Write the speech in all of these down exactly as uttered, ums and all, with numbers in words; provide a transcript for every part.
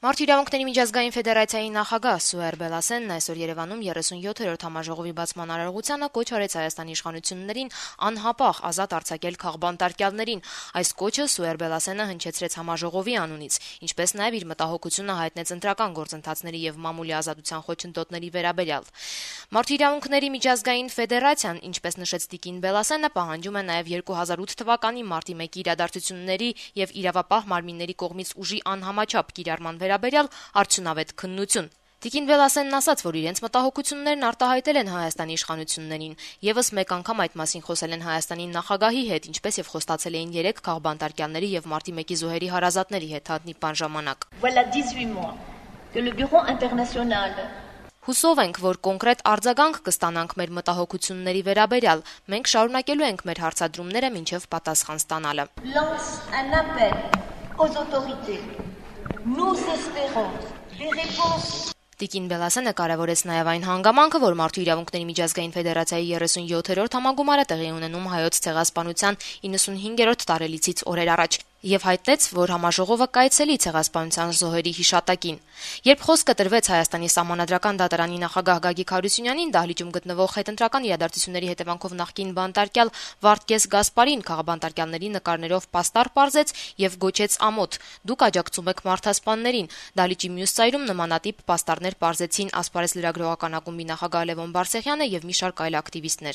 Մարդու իրավունքների միջազգային ֆեդերացիայի նախագահ Սուեր Բելասենն այսօր Երևանում երեսունյոթերորդ համաժողովի բացման արարողությանը կոչ արեց Հայաստանի իշխանություններին անհապաղ ազատ արձակել քաղբանտարկյալներին։ Այս կոչը Սուեր Բելասենը հնչեցրեց համաժողովի անունից, ինչպես նաև իր մտահոգությունը հայտնեց ընտրական գործընթացների եւ մամուլի ազատության խոչընդոտների վերաբերյալ։ Մարդու իրավունքների միջազգային ֆեդերացիան, ինչպես նշեց Տիկին Բելասենը, պահանջում է նաև երկու հազար ութ թվականի մարտի մեկի իրադարձությունների եւ իրավապահ մարմինների կողմից ուժի անհամաչափ կիրառման վերաբերյալ արդյունավետ քննություն։ Տիկին Բելասենն ասաց, որ իրենց մտահոգություններն արտահայտել են Հայաստանի իշխանություններին, եւս մեկ անգամ այդ մասին խոսել են Հայաստանի նախագահի հետ, ինչպես եւ խոստացել էին երեք քաղբանտարկյալների եւ մարտի մեկի զոհերի հարազատների հետ հանդիպան ժամանակ։ Voilà dix-huit mois que le Bureau international Հուսով ենք, որ կոնկրետ արձագանք կստանանք մեր մտահոգությունների վերաբերյալ։ Մենք շարունակելու ենք մեր հարցադրումները մինչև պատասխան ստանալը։ Lance un appel aux autorités. Nous espérons des réponses. Տիկին Բելասենը կարևորեց նաև այն հանգամանքը, որ Մարդու իրավունքների միջազգային ֆեդերացիայի երեսունյոթերորդ համագումարը տեղի ունենում հայոց ցեղասպանության իննսունհինգերորդ տարելիցից օրեր առաջ, եւ հայտնեց, որ համաժողովը կայցելի ցեղասպանության զոհերի հիշատակին։ Երբ խոսքը տրվեց Հայաստանի սահմանադրական դատարանի նախագահ Գագիկ Հարությունյանին, դահլիճում գտնվող հետընտրական իրադարձությունների հետևանքով նախկին բանտարկյալ Վարդգես Գասպարին քաղբանտարկյալների նկարներով պաստառ պարզեց եւ գոչեց ամոթ. «Դուք աջակցում եք մարդասպաններին»։ Դահլիճի մյուս ծայրում նմանատիպ պաստառներ պարզեցին Ասպարեզ լրագրողական ակումբի նախագահ Լևոն Բարսեղյանը եւ մի շարք այլ ակտիվիստներ։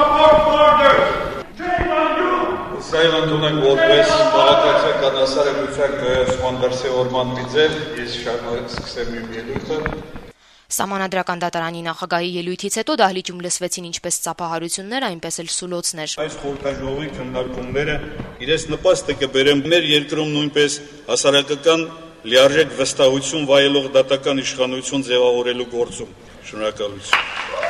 Սայլ ընդունենք որպես քաղաքացիական հասարակության կայացման դրսևորման միջև, ես շարունակ սկսեմ իմ ելույթը։ Սահմանադրական դատարանի նախագահի ելույթից հետո դահլիճում լսվեցին ինչպես ծափահարություններ, այնպես էլ սուլոցներ։ Այս խորհրդաժողովի քննարկումները իրենց նպաստը կբերեն մեր երկրում նույնպես հասարակական լիարժեք վստահություն վայելող դատական իշխանություն ձևավորելու գործում։ Շնորհակալություն։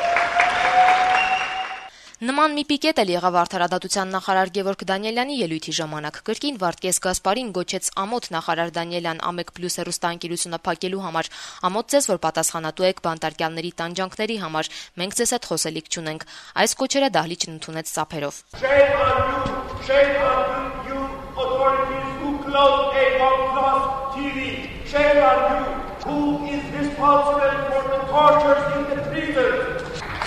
Նման մի պիկետ էլ եղավ արդարադատության նախարար Գևորգ Դանիելյանի ելույթի ժամանակ։ Կրկին Վարդգես Գասպարին գոչեց ամոթ նախարար Դանիելյան Ամեկ Պլյուս հեռուստաընկերությունը փակելու համար։ Ամոթ ձեզ, որ պատասխանատու եք բանտարկյալների տանջանքների համար։ Մենք ձեզ հետ խոսելիք չունենք։ Այս կոչերը դահլիճն ընդունեց ծափերով։ Shame on you, shame on you, you authorities who close Avon Plus T V. Shame on you, who is responsible for the tortures in the prisons.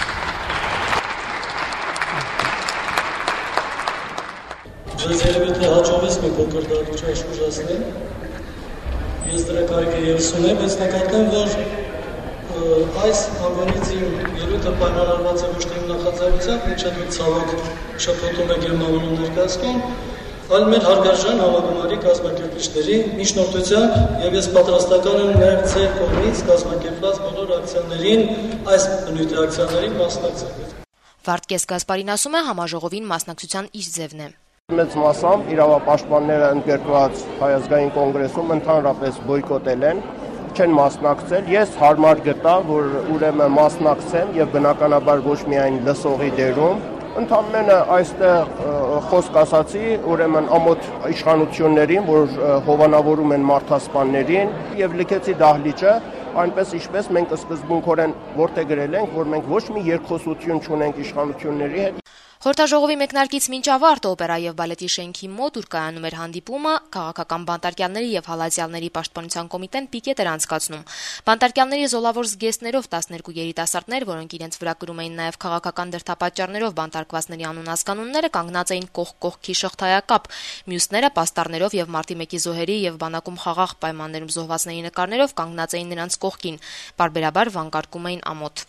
Ես երևի թե հաջողվեց մի փոքր դատուճը շուժացնել, ես դրա կարիքը ևս ունեմ, բայց նկատեմ, որ այս հանգանից իմ ելույթը պայմանավորված է ոչ թե իմ նախաձեռնությամբ, ինչը դուք ցավոք շփոթում եք եւ մամուլում ներկայացնում, այլ մեր հարգարժան համագումարի կազմակերպիչների միջնորդությամբ, եւ ես պատրաստական եմ նաեւ ձեր կողմից կազմակերպված բոլոր ակցիաներին, այս բնույթի ակցիաներին մասնակցել։ Վարդգես Գասպարին ասում է, համաժողովին մասնակցության իր ձևն է։ Մեծ մասամբ իրավապաշտպանները ընդգրկված Հայ ազգային կոնգրեսում ընդհանրապես բոյկոտել են, չեն մասնակցել։ Ես հարմար գտա, որ ուրեմն մասնակցեմ եւ բնականաբար ոչ միայն լսողի դերում, ընդամենը այստեղ խոսք ասացի, ուրեմն ամոթ իշխանություններին, որ հովանավորում են մարդասպաններին եւ լքեցի դահլիճը, այնպես ինչպես մենք սկզբունքորեն որտեղ գրել ենք, որ մենք ոչ մի երկխոսություն չունենք իշխանությունների հետ։ Խորհրդաժողովի մեկնարկից մինչ ավարտ օպերա եւ բալետի շենքի մոտ, ուր կայանում էր հանդիպումը, քաղաքական բանտարկյալների եւ հալածյալների պաշտպանության կոմիտեն պիկետ էր անցկացնում։ Բանտարկյալների զոլավոր զգեստներով տասներկու երիտասարդներ, որոնք իրենց վրա կրում էին նաեւ քաղաքական դրդապատճառներով բանտարկվածների անուն-ազգանունները, կանգնած էին կողք կողքի շղթայակապ։ Մյուսները պաստառներով եւ մարտի մեկի զոհերի եւ բանակում խաղաղ պայմաններում զոհվածների նկարներով կանգնած էին նրանց կողքին։ Պարբերաբար վանկարկում էին ամոթ։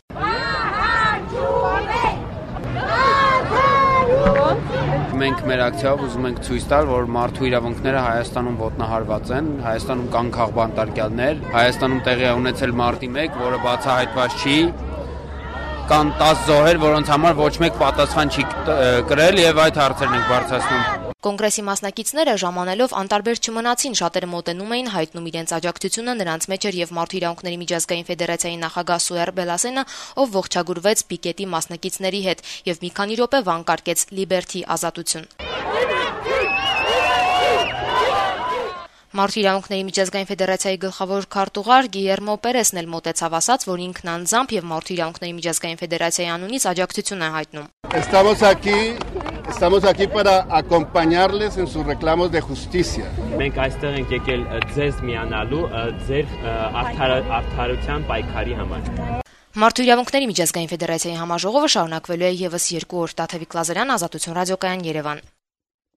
Մենք մեր ակցիայով ուզում ենք ցույց տալ, որ մարդու իրավունքները Հայաստանում ոտնահարված են, Հայաստանում կան քաղբանտարկյալներ, Հայաստանում տեղի է ունեցել մարտի մեկ, որը բացահայտված չի, կան տասը զոհեր, որոնց համար ոչ մեկ պատասխան չի կրել եւ այդ հարցերն ենք բարձրացնում։ Կոնգրեսի մասնակիցները ժամանելով անտարբեր չմնացին, շատերը մոտենում էին, հայտնում իրենց աջակցությունը, նրանց մեջ էր եւ Մարդու իրավունքների միջազգային ֆեդերացիայի նախագահ Սուեր Բելասենը, ով ողջագուրվեց պիկետի մասնակիցների հետ եւ մի քանի րոպե վանկարկեց Լիբերթի ազատություն։ Մարդու իրավունքների միջազգային ֆեդերացիայի գլխավոր քարտուղար Գիերմո Պերեսն էլ մոտեցավ, ասաց, որ ինքն անձամբ եւ Մարդու իրավունքների միջազգային ֆեդերացիայի անունից աջակցություն է հայտնում։ Estamos aquí Estamos aquí para acompañarles en sus reclamos de justicia. Մենք այստեղ ենք եկել ձեզ միանալու ձեր արդարության պայքարի համար։ Մարդու իրավունքների միջազգային ֆեդերացիայի համաժողովը շարունակվելու է եւս երկու օր։ Տաթևիկ Լազարյան, Ազատություն ռադիոկայան, Երևան։